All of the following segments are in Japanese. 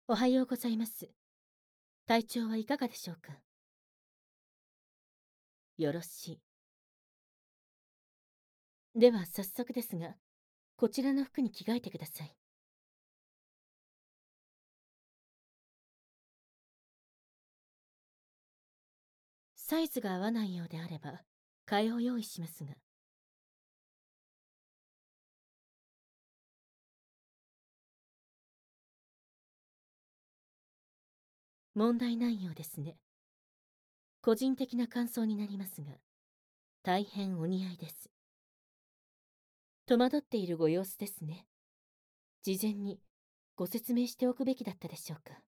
おはようございます。体調はいかがでしょうか？よろしい。では早速ですが、こちらの服に着替えてください。サイズが合わないようであれば、替えを用意しますが。問題ないようですね。個人的な感想になりますが、大変お似合いです。戸惑っているご様子ですね。事前にご説明しておくべきだったでしょうか。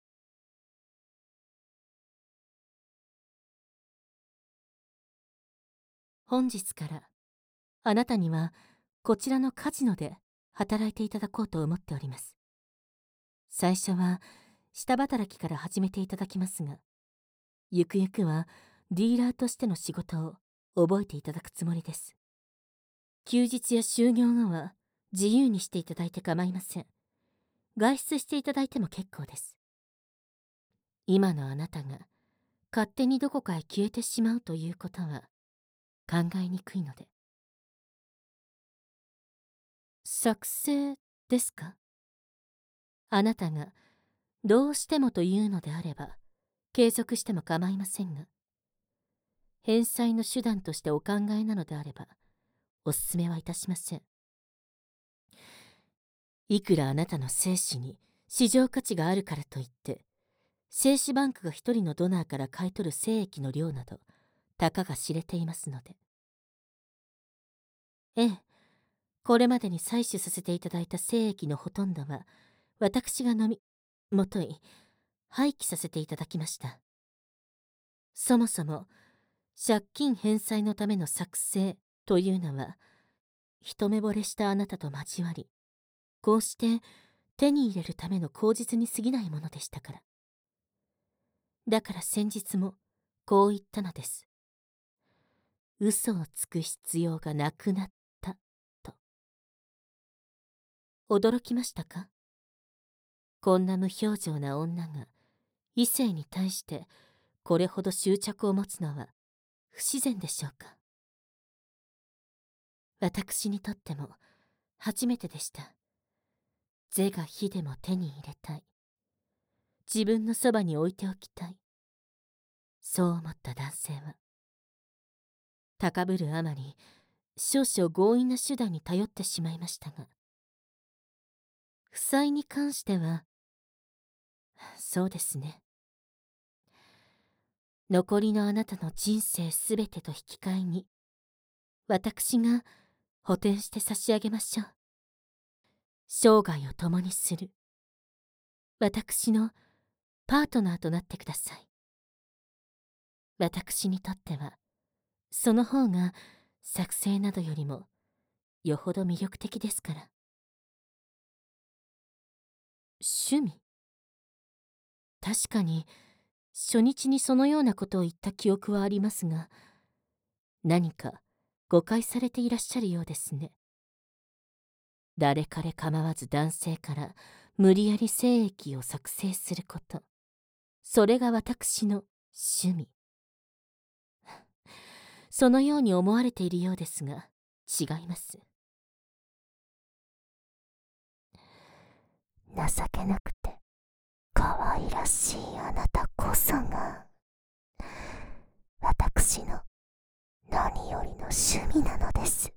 本日から、あなたにはこちらのカジノで働いていただこうと思っております。最初は下働きから始めていただきますが、ゆくゆくはディーラーとしての仕事を覚えていただくつもりです。休日や就業後は自由にしていただいて構いません。外出していただいても結構です。今のあなたが勝手にどこかへ消えてしまうということは考えにくいので。作成ですか？あなたがどうしてもというのであれば継続しても構いませんが、返済の手段としてお考えなのであればお勧めはいたしません。いくらあなたの精子に市場価値があるからといって、精子バンクが一人のドナーから買い取る精液の量など、たかが知れていますので。ええ、これまでに採取させていただいた精液のほとんどは、私が飲み、もとい、廃棄させていただきました。そもそも、借金返済のための作成というのは、一目惚れしたあなたと交わり、こうして手に入れるための口実に過ぎないものでしたから。だから先日もこう言ったのです。嘘をつく必要がなくなった、と。驚きましたか？こんな無表情な女が異性に対してこれほど執着を持つのは不自然でしょうか？私にとっても初めてでした。是が非でも手に入れたい。自分のそばに置いておきたい。そう思った男性は、高ぶるあまり少々強引な手段に頼ってしまいましたが、負債に関しては、そうですね。残りのあなたの人生すべてと引き換えに、私が補填して差し上げましょう。生涯を共にする。私のパートナーとなってください。私にとっては、その方が作成などよりもよほど魅力的ですから。趣味？確かに、初日にそのようなことを言った記憶はありますが、何か誤解されていらっしゃるようですね。誰彼構わず男性から無理やり精液を作成すること。それが私の趣味。そのように思われているようですが、違います。 情けなくて可愛らしいあなたこそが私の何よりの趣味なのです。